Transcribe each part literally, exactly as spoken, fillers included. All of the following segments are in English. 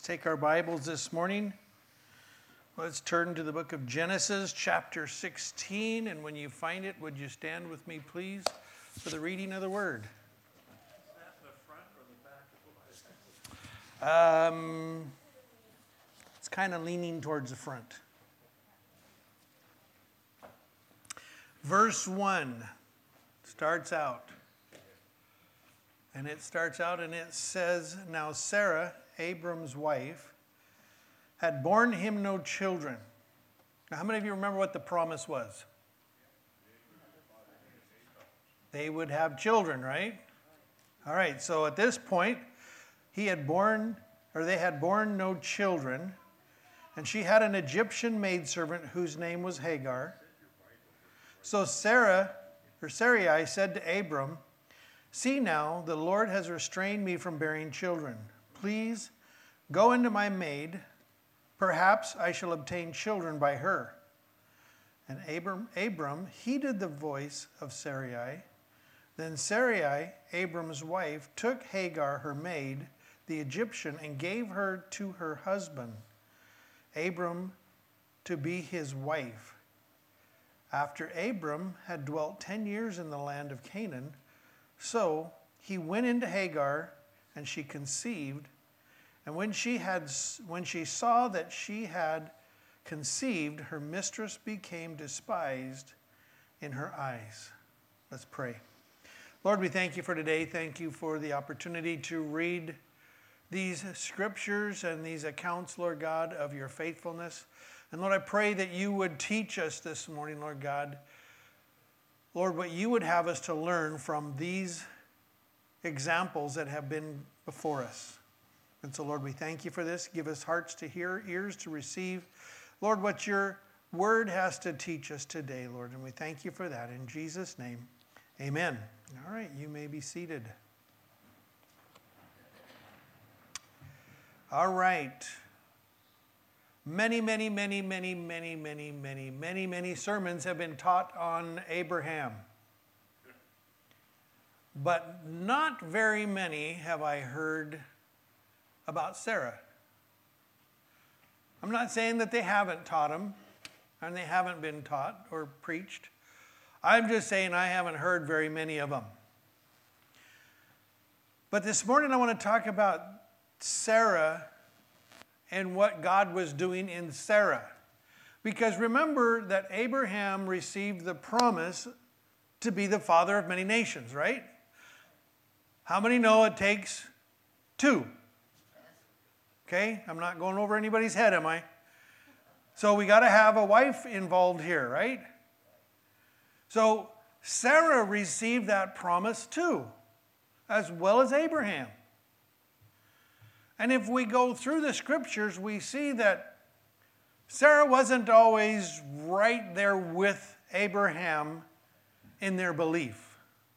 Take our Bibles this morning. Let's turn to the book of Genesis, chapter sixteen. And when you find it, would you stand with me, please, for the reading of the word? Is that the front or the back? Um, it's kind of leaning towards the front. Verse one starts out. And it starts out and it says, Now Sarah, Abram's wife, had borne him no children. Now, how many of you remember what the promise was? They would have children, right? All right, so at this point, he had born, or they had borne no children, and she had an Egyptian maidservant whose name was Hagar. So Sarah, or Sarai, said to Abram, See now, the Lord has restrained me from bearing children. Please go into my maid. Perhaps I shall obtain children by her. And Abram, Abram heeded the voice of Sarai. Then Sarai, Abram's wife, took Hagar, her maid, the Egyptian, and gave her to her husband, Abram, to be his wife. After Abram had dwelt ten years in the land of Canaan, so he went into Hagar, and she conceived. And when she had, when she saw that she had conceived, her mistress became despised in her eyes. Let's pray. Lord, we thank you for today. Thank you for the opportunity to read these scriptures and these accounts, Lord God, of your faithfulness. And Lord, I pray that you would teach us this morning, Lord God, Lord, what you would have us to learn from these examples that have been before us. And so, Lord, we thank you for this. Give us hearts to hear, ears to receive. Lord, what your word has to teach us today, Lord. And we thank you for that. In Jesus' name, amen. All right, you may be seated. All right. Many, many, many, many, many, many, many, many, many sermons have been taught on Abraham. But not very many have I heard about Sarah. I'm not saying that they haven't taught him and they haven't been taught or preached. I'm just saying I haven't heard very many of them. But this morning I want to talk about Sarah and what God was doing in Sarah. Because remember that Abraham received the promise to be the father of many nations, right? How many know it takes two? Okay, I'm not going over anybody's head, am I? So we got to have a wife involved here, right? So Sarah received that promise too, as well as Abraham. And if we go through the scriptures, we see that Sarah wasn't always right there with Abraham in their belief.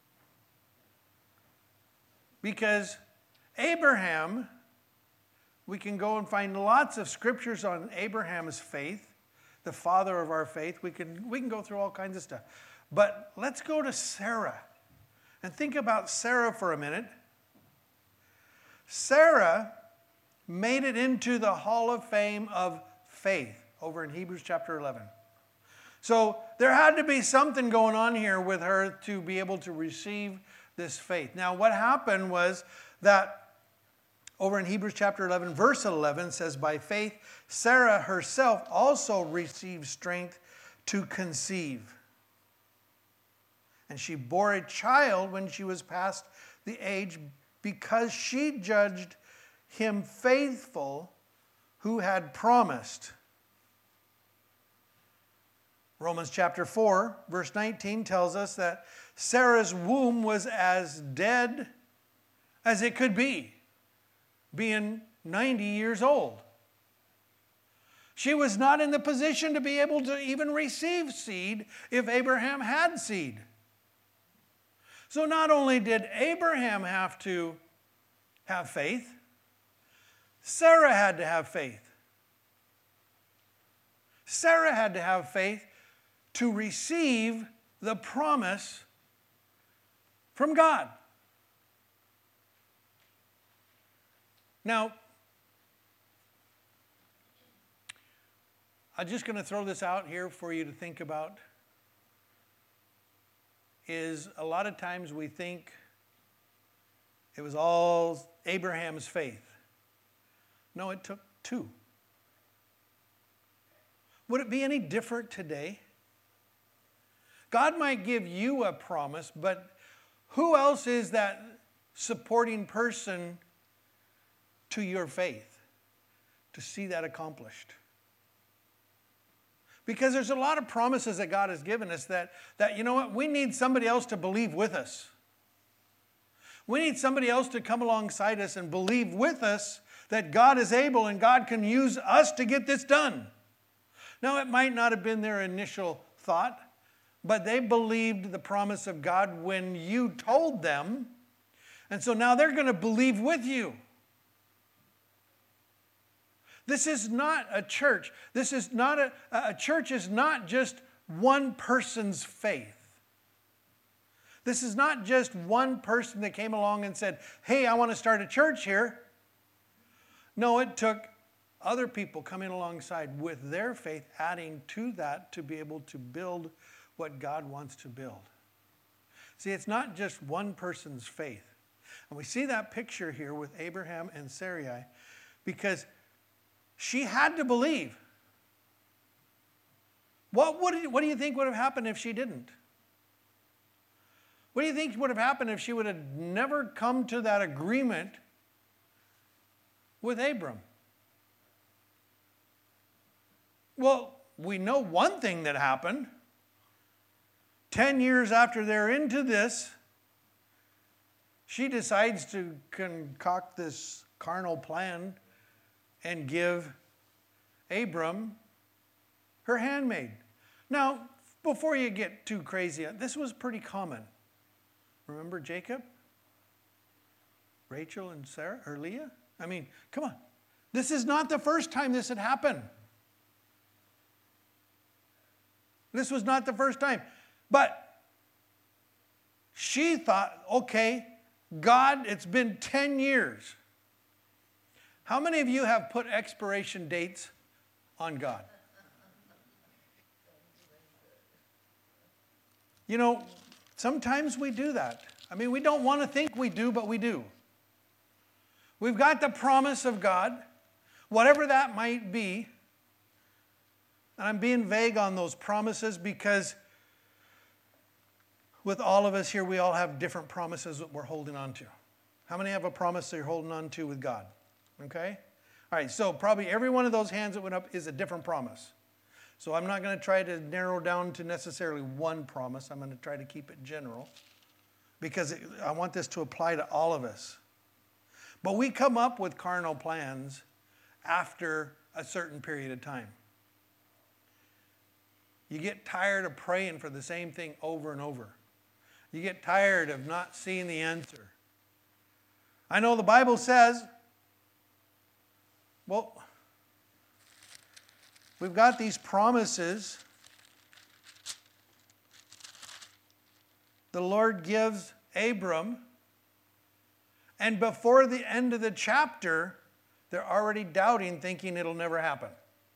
Because Abraham, we can go and find lots of scriptures on Abraham's faith, the father of our faith. We can, we can go through all kinds of stuff. But let's go to Sarah and think about Sarah for a minute. Sarah made it into the Hall of Fame of faith over in Hebrews chapter eleven. So there had to be something going on here with her to be able to receive this faith. Now what happened was that over in Hebrews chapter eleven, verse eleven says, By faith, Sarah herself also received strength to conceive. And she bore a child when she was past the age because she judged him faithful who had promised. Romans chapter four, verse nineteen tells us that Sarah's womb was as dead as it could be, being ninety years old. She was not in the position to be able to even receive seed if Abraham had seed. So not only did Abraham have to have faith, Sarah had to have faith. Sarah had to have faith to receive the promise from God. Now, I'm just going to throw this out here for you to think about. Is a lot of times we think it was all Abraham's faith. No, it took two. Would it be any different today? God might give you a promise, but who else is that supporting person to your faith to see that accomplished? Because there's a lot of promises that God has given us that, that, you know what, we need somebody else to believe with us. We need somebody else to come alongside us and believe with us that God is able and God can use us to get this done. Now, it might not have been their initial thought, but they believed the promise of God when you told them. And so now they're going to believe with you. This is not a church. This is not a, a church is not just one person's faith. This is not just one person that came along and said, hey, I want to start a church here. No, it took other people coming alongside with their faith, adding to that to be able to build what God wants to build. See, it's not just one person's faith. And we see that picture here with Abraham and Sarai because she had to believe. What, would, what do you think would have happened if she didn't? What do you think would have happened if she would have never come to that agreement with Abram? Well, we know one thing that happened. Ten years after they're into this, she decides to concoct this carnal plan and give Abram her handmaid. Now, before you get too crazy, this was pretty common. Remember Jacob? Rachel and Sarah, or Leah? I mean, come on. This is not the first time this had happened. This was not the first time. But she thought, okay, God, it's been ten years. How many of you have put expiration dates on God? You know, sometimes we do that. I mean, we don't want to think we do, but we do. We've got the promise of God, whatever that might be. And I'm being vague on those promises because with all of us here, we all have different promises that we're holding on to. How many have a promise that you're holding on to with God? Okay? All right, so probably every one of those hands that went up is a different promise. So I'm not going to try to narrow down to necessarily one promise. I'm going to try to keep it general because it, I want this to apply to all of us. But we come up with carnal plans after a certain period of time. You get tired of praying for the same thing over and over. You get tired of not seeing the answer. I know the Bible says, well, we've got these promises. The Lord gives Abram, and before the end of the chapter, they're already doubting, thinking it'll never happen.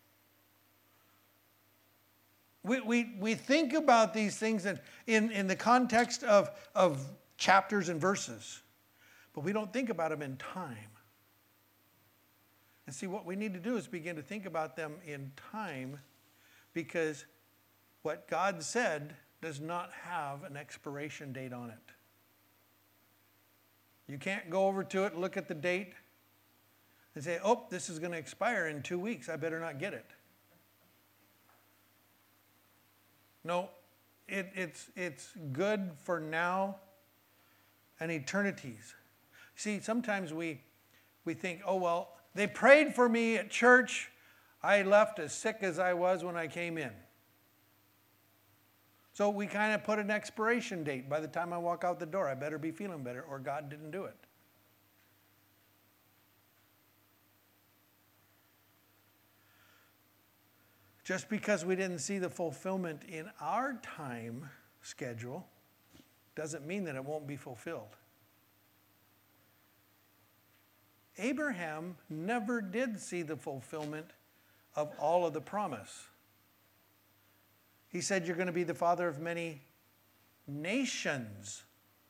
We, we, we think about these things in, in, in the context of, of chapters and verses, but we don't think about them in time. And see, what we need to do is begin to think about them in time because what God said does not have an expiration date on it. You can't go over to it, look at the date, and say, oh, this is going to expire in two weeks. I better not get it. No, it, it's, it's good for now and eternities. See, sometimes we, we think, oh, well, they prayed for me at church. I left as sick as I was when I came in. So we kind of put an expiration date. By the time I walk out the door, I better be feeling better, or God didn't do it. Just because we didn't see the fulfillment in our time schedule doesn't mean that it won't be fulfilled. Abraham never did see the fulfillment of all of the promise. He said, you're going to be the father of many nations.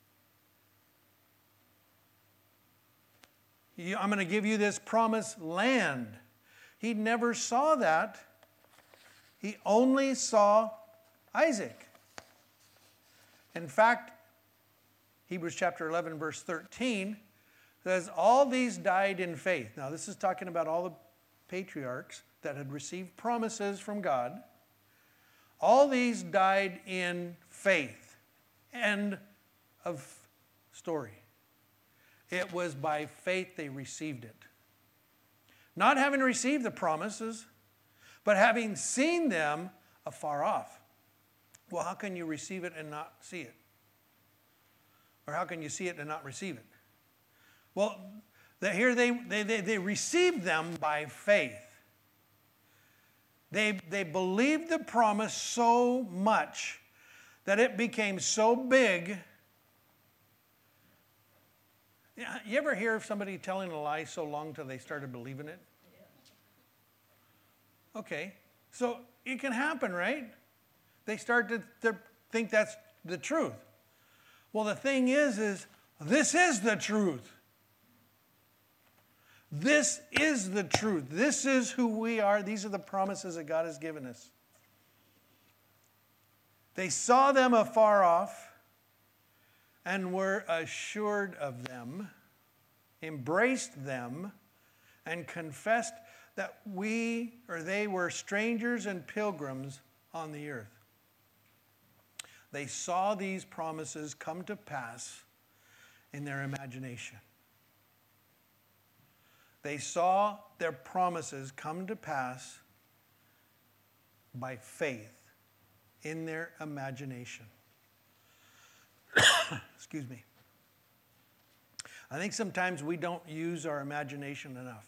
You, I'm going to give you this promised land. He never saw that. He only saw Isaac. In fact, Hebrews chapter eleven, verse thirteen says, all these died in faith. Now, this is talking about all the patriarchs that had received promises from God. All these died in faith. End of story. It was by faith they received it. Not having received the promises, but having seen them afar off. Well, how can you receive it and not see it? Or how can you see it and not receive it? Well, the, here they, they, they, they received them by faith. They, they believed the promise so much that it became so big. Yeah, you ever hear of somebody telling a lie so long till they started believing it? Okay, so it can happen, right? They start to, to think that's the truth. Well, the thing is, is this is the truth. This is the truth. This is who we are. These are the promises that God has given us. They saw them afar off and were assured of them, embraced them, and confessed that we or they were strangers and pilgrims on the earth. They saw these promises come to pass in their imagination. They saw their promises come to pass by faith in their imagination. Excuse me. I think sometimes we don't use our imagination enough.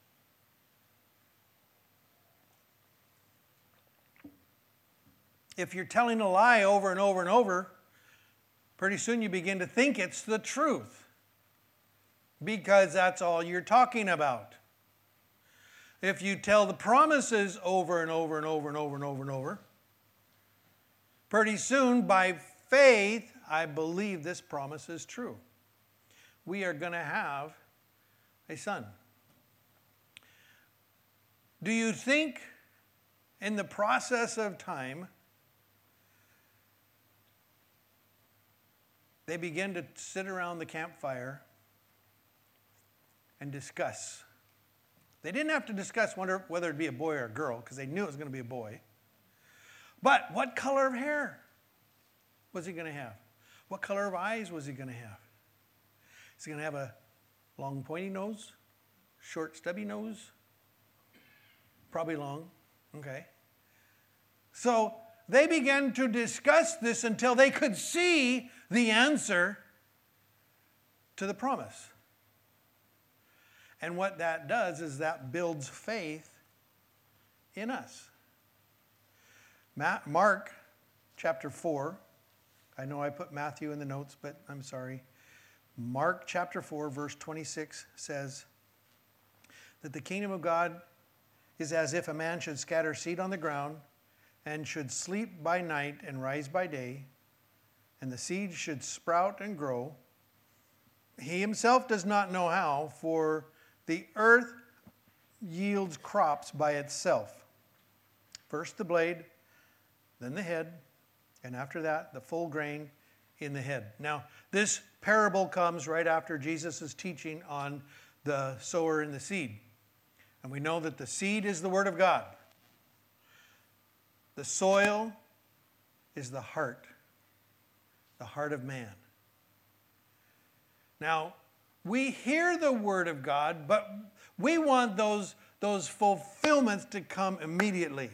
If you're telling a lie over and over and over, pretty soon you begin to think it's the truth. Because that's all you're talking about. If you tell the promises over and over and over and over and over and over, pretty soon, by faith, I believe this promise is true. We are going to have a son. Do you think in the process of time, they begin to sit around the campfire and discuss? They didn't have to discuss whether, whether it'd be a boy or a girl, because they knew it was going to be a boy. But what color of hair was he going to have? What color of eyes was he going to have? Is he going to have a long pointy nose? Short stubby nose? Probably long. Okay. So they began to discuss this until they could see the answer to the promise. And what that does is that builds faith in us. Mark chapter four. I know I put Matthew in the notes, but I'm sorry. Mark chapter four, verse twenty-six says that the kingdom of God is as if a man should scatter seed on the ground and should sleep by night and rise by day, and the seed should sprout and grow. He himself does not know how, for the earth yields crops by itself. First the blade, then the head, and after that the full grain in the head. Now, this parable comes right after Jesus' teaching on the sower and the seed. And we know that the seed is the word of God. The soil is the heart, the heart of man. Now, we hear the word of God, but we want those, those fulfillments to come immediately.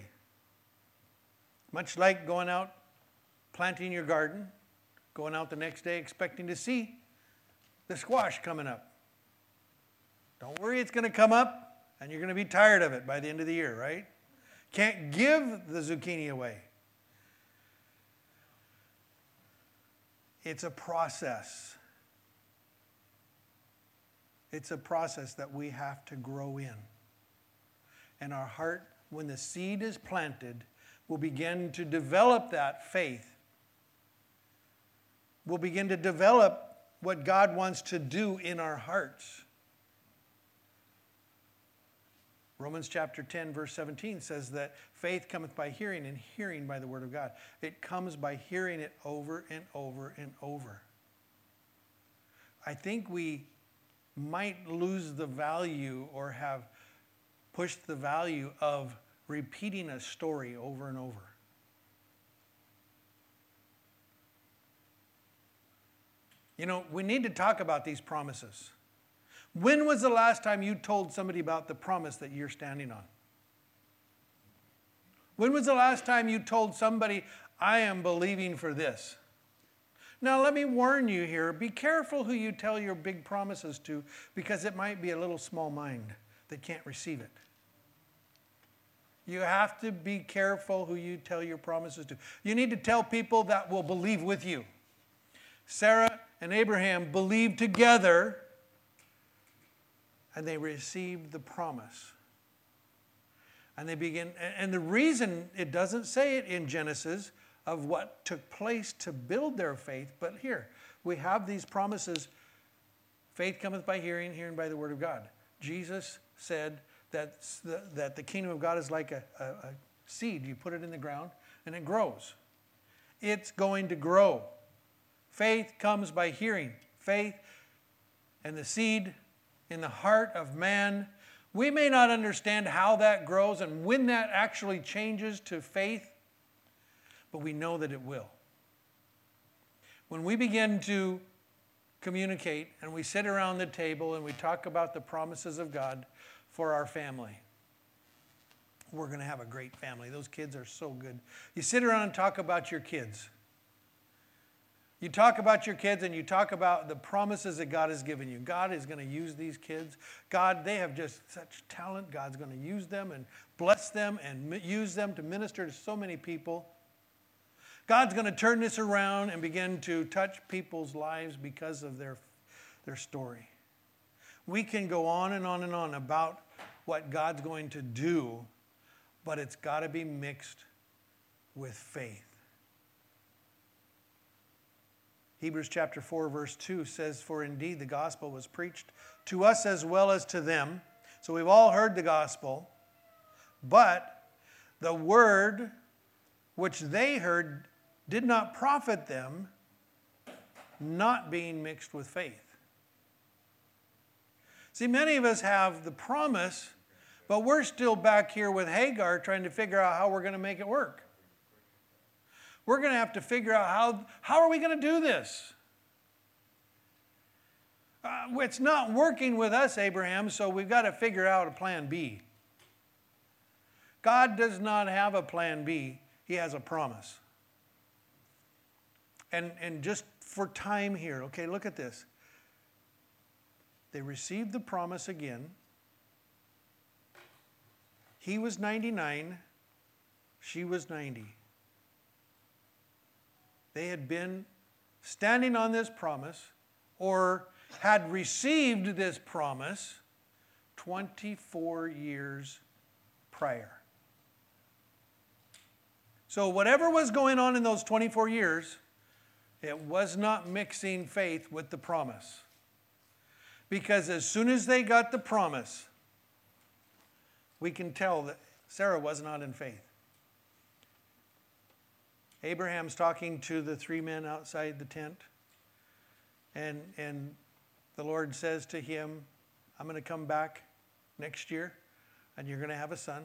Much like going out, planting your garden, going out the next day expecting to see the squash coming up. Don't worry, it's going to come up, and you're going to be tired of it by the end of the year, right? Can't give the zucchini away. It's a process. It's a process that we have to grow in. And our heart when the seed is planted, we'll begin to develop that faith. We'll begin to develop what God wants to do in our hearts. Romans chapter ten, verse seventeen says that faith cometh by hearing, and hearing by the word of God. It comes by hearing it over and over and over. I think we might lose the value or have pushed the value of repeating a story over and over. You know, we need to talk about these promises. When was the last time you told somebody about the promise that you're standing on? When was the last time you told somebody, I am believing for this? Now, let me warn you here, be careful who you tell your big promises to, because it might be a little small mind that can't receive it. You have to be careful who you tell your promises to. You need to tell people that will believe with you. Sarah and Abraham believed together, and they received the promise. And they begin, and the reason it doesn't say it in Genesis of what took place to build their faith, but here, we have these promises. Faith cometh by hearing, hearing by the word of God. Jesus said that the, that the kingdom of God is like a, a, a seed. You put it in the ground, and it grows. It's going to grow. Faith comes by hearing. Faith and the seed in the heart of man. We may not understand how that grows and when that actually changes to faith, but we know that it will. When we begin to communicate and we sit around the table and we talk about the promises of God for our family, we're going to have a great family. Those kids are so good. You sit around and talk about your kids. You talk about your kids and you talk about the promises that God has given you. God is going to use these kids. God, they have just such talent. God's going to use them and bless them and use them to minister to so many people. God's going to turn this around and begin to touch people's lives because of their, their story. We can go on and on and on about what God's going to do, but it's got to be mixed with faith. Hebrews chapter four, verse two says, for indeed the gospel was preached to us as well as to them. So we've all heard the gospel, but the word which they heard did not profit them, not being mixed with faith. See, many of us have the promise, but we're still back here with Hagar trying to figure out how we're going to make it work. We're going to have to figure out how, how are we going to do this? Uh, it's not working with us, Abraham, so we've got to figure out a plan B. God does not have a plan B. He has a promise. And, and just for time here, okay, look at this. They received the promise again. He was ninety-nine. She was ninety. They had been standing on this promise or had received this promise twenty-four years prior. So whatever was going on in those twenty-four years, it was not mixing faith with the promise. Because as soon as they got the promise, we can tell that Sarah was not in faith. Abraham's talking to the three men outside the tent. And, and the Lord says to him, I'm going to come back next year and you're going to have a son.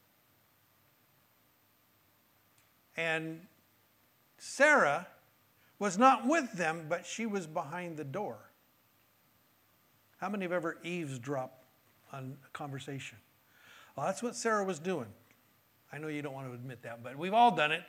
And Sarah was not with them, but she was behind the door. How many have ever eavesdropped on a conversation? Well, that's what Sarah was doing. I know you don't want to admit that, but we've all done it.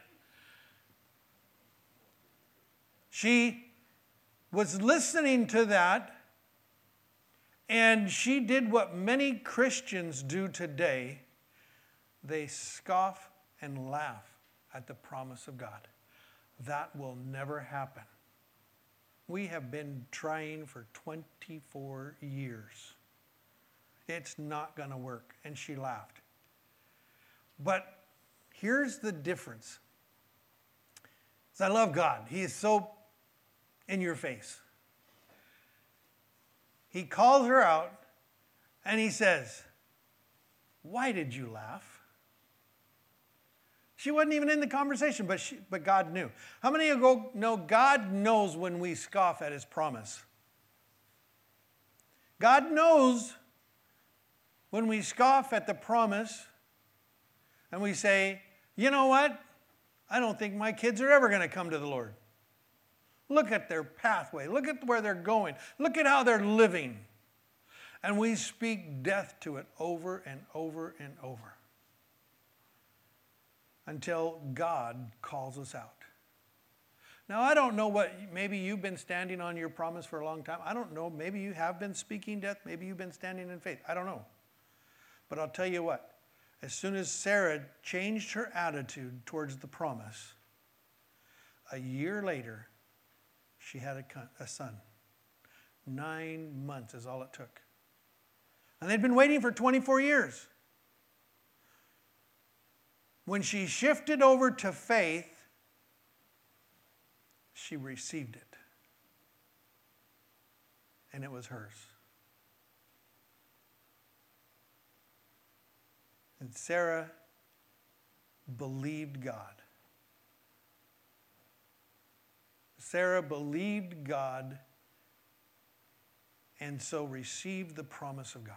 She was listening to that, and she did what many Christians do today. They scoff and laugh at the promise of God. That will never happen. We have been trying for twenty-four years. It's not going to work. And she laughed. But here's the difference. I love God. He is so in your face. He calls her out and he says, why did you laugh? She wasn't even in the conversation, but, she, but God knew. How many of you know God knows when we scoff at his promise? God knows when we scoff at the promise and we say, you know what? I don't think my kids are ever going to come to the Lord. Look at their pathway. Look at where they're going. Look at how they're living. And we speak death to it over and over and over until God calls us out. Now, I don't know what, maybe you've been standing on your promise for a long time. I don't know. Maybe you have been speaking death. Maybe you've been standing in faith. I don't know. But I'll tell you what. As soon as Sarah changed her attitude towards the promise, a year later, she had a, a son. Nine months is all it took. And they'd been waiting for twenty-four years. When she shifted over to faith, she received it. And it was hers. And Sarah believed God. Sarah believed God and so received the promise of God.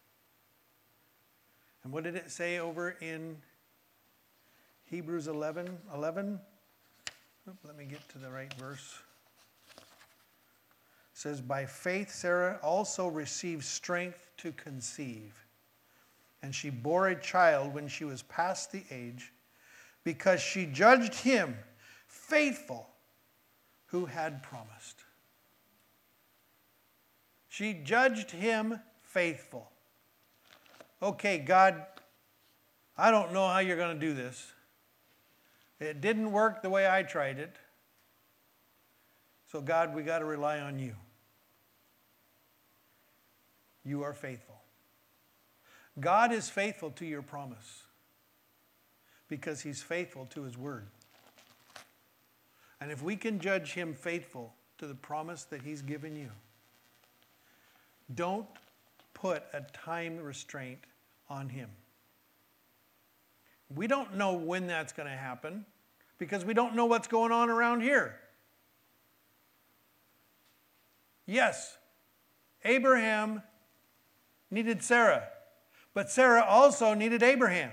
And what did it say over in Hebrews eleven? eleven? Oop, let me get to the right verse. It says, by faith Sarah also received strength to conceive. And she bore a child when she was past the age, because she judged him faithful who had promised. She judged him faithful. Okay, God, I don't know how you're going to do this. It didn't work the way I tried it. So God, we got to rely on you. You are faithful. God is faithful to your promise because he's faithful to his word. And if we can judge him faithful to the promise that he's given you, don't put a time restraint on him. We don't know when that's going to happen because we don't know what's going on around here. Yes, Abraham needed Sarah, but Sarah also needed Abraham.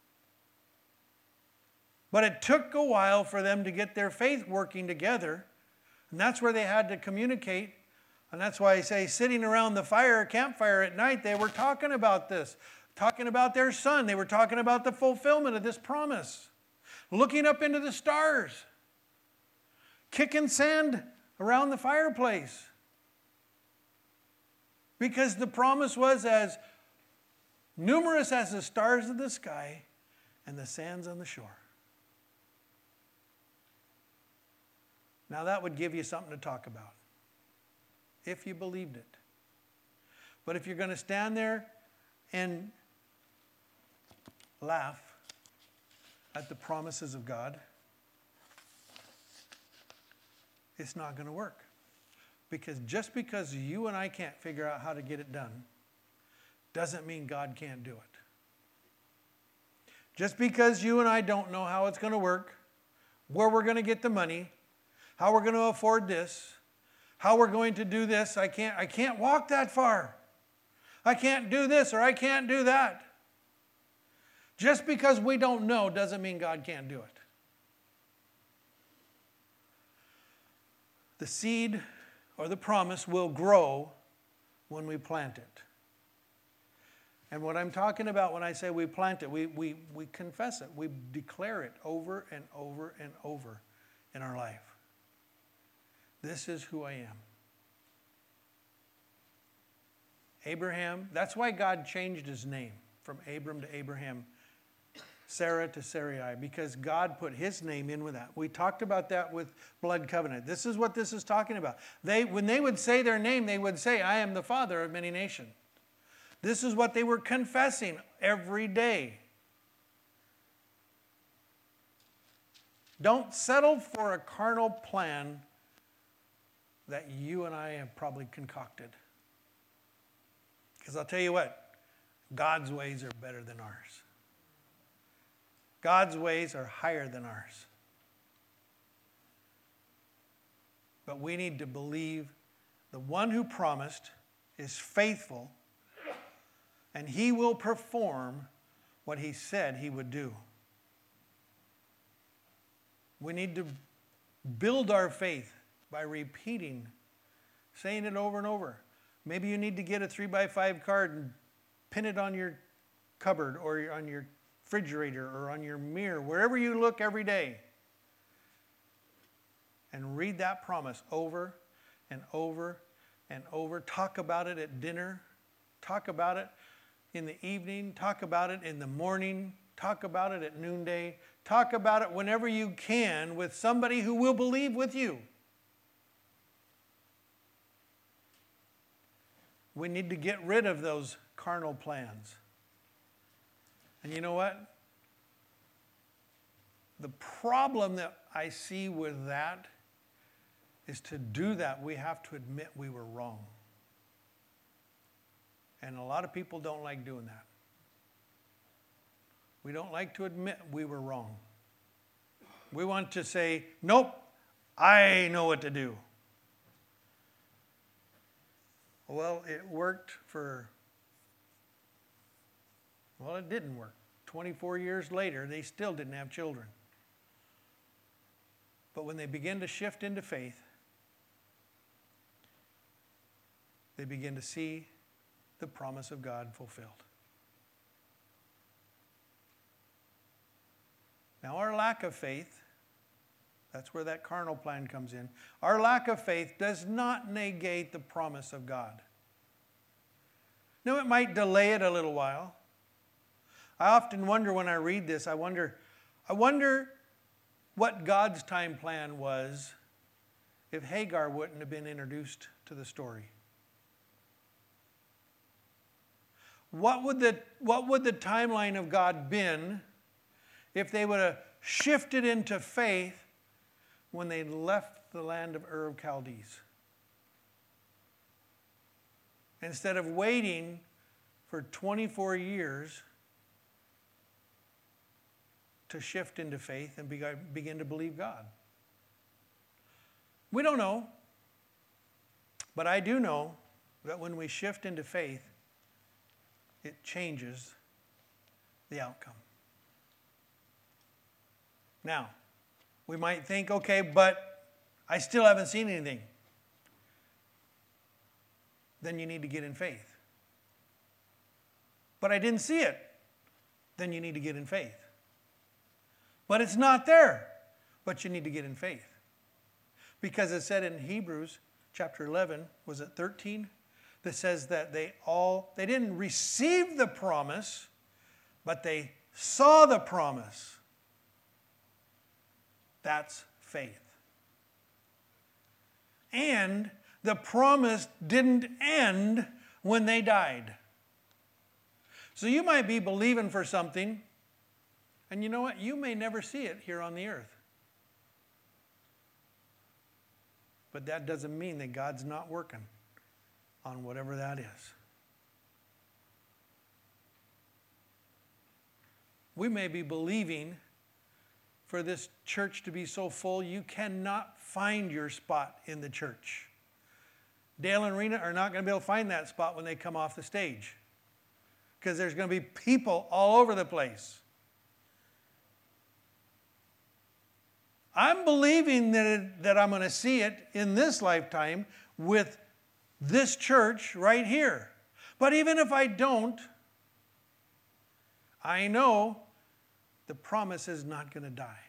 But it took a while for them to get their faith working together, and that's where they had to communicate. And that's why I say sitting around the fire, campfire at night, they were talking about this, talking about their son. They were talking about the fulfillment of this promise, looking up into the stars, kicking sand around the fireplace. Because the promise was as numerous as the stars of the sky and the sands on the shore. Now that would give you something to talk about, if you believed it. But if you're going to stand there and laugh at the promises of God, it's not going to work. Because just because you and I can't figure out how to get it done, doesn't mean God can't do it. Just because you and I don't know how it's going to work, where we're going to get the money, how we're going to afford this, how we're going to do this, I can't, I can't walk that far. I can't do this or I can't do that. Just because we don't know doesn't mean God can't do it. The seed or the promise will grow when we plant it. And what I'm talking about when I say we plant it, we, we, we confess it. We declare it over and over and over in our life. This is who I am. Abraham, that's why God changed his name from Abram to Abraham, Sarah to Sarai, because God put his name in with that. We talked about that with blood covenant. This is what this is talking about. They, when they would say their name, they would say, I am the father of many nations. This is what they were confessing every day. Don't settle for a carnal plan that you and I have probably concocted. Because I'll tell you what, God's ways are better than ours. God's ways are higher than ours. But we need to believe the one who promised is faithful, and he will perform what he said he would do. We need to build our faith by repeating, saying it over and over. Maybe you need to get a three by five card and pin it on your cupboard or on your refrigerator or on your mirror, wherever you look every day. And read that promise over and over and over. Talk about it at dinner. Talk about it in the evening. Talk about it in the morning. Talk about it at noonday. Talk about it whenever you can with somebody who will believe with you. We need to get rid of those carnal plans. And you know what? The problem that I see with that is to do that, we have to admit we were wrong. And a lot of people don't like doing that. We don't like to admit we were wrong. We want to say, nope, I know what to do. Well, it worked for, well, it didn't work. twenty-four years later, they still didn't have children. But when they begin to shift into faith, they begin to see the promise of God fulfilled. Now, our lack of faith, that's where that carnal plan comes in. Our lack of faith does not negate the promise of God. Now, it might delay it a little while. I often wonder when I read this, I wonder, I wonder what God's time plan was if Hagar wouldn't have been introduced to the story. What would the, what would the timeline of God been if they would have shifted into faith when they left the land of Ur of Chaldees? Instead of waiting for twenty-four years to shift into faith and begin to believe God. We don't know, but I do know that when we shift into faith, it changes the outcome. Now, we might think, okay, but I still haven't seen anything. Then you need to get in faith. But I didn't see it. Then you need to get in faith. But it's not there. But you need to get in faith. Because it said in Hebrews chapter eleven, was it thirteen? That says that they all, they didn't receive the promise, but they saw the promise. That's faith. And the promise didn't end when they died. So you might be believing for something, and you know what? You may never see it here on the earth. But that doesn't mean that God's not working on whatever that is. We may be believing for this church to be so full, you cannot find your spot in the church. Dale and Rena are not going to be able to find that spot when they come off the stage, because there's going to be people all over the place. I'm believing that, it, that I'm going to see it in this lifetime with this church right here. But even if I don't, I know the promise is not going to die.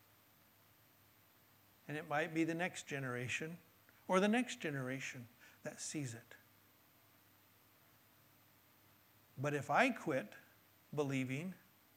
And it might be the next generation or the next generation that sees it. But if I quit believing,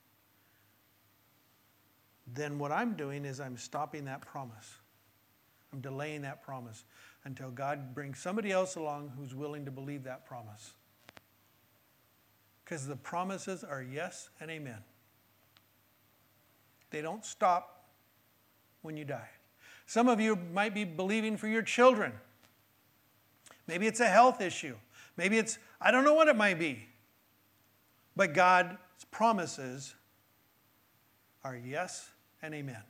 then what I'm doing is I'm stopping that promise. I'm delaying that promise until God brings somebody else along who's willing to believe that promise. Because the promises are yes and amen. They don't stop when you die. Some of you might be believing for your children. Maybe it's a health issue. Maybe it's, I don't know what it might be. But God's promises are yes and amen.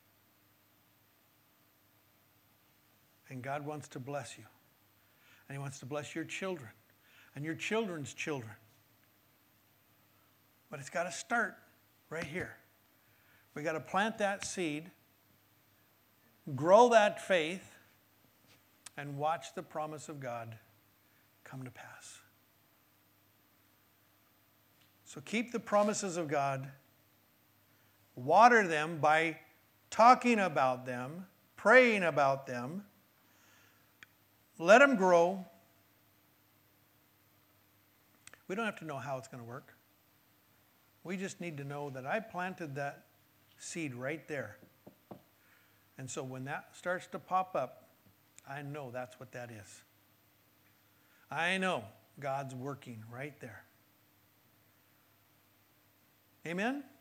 And God wants to bless you. And He wants to bless your children and your children's children. But it's got to start right here. We got to plant that seed, grow that faith, and watch the promise of God come to pass. So keep the promises of God, water them by talking about them, praying about them, let them grow. We don't have to know how it's going to work. We just need to know that I planted that seed right there. And so when that starts to pop up, I know that's what that is. I know God's working right there. Amen?